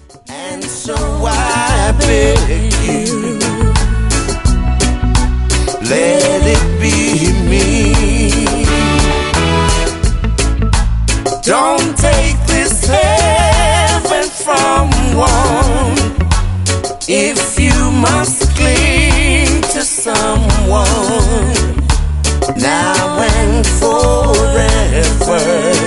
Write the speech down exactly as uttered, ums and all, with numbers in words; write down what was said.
And so I beg you, let it be me. Don't take this heaven from one if you must cling to someone now and forever.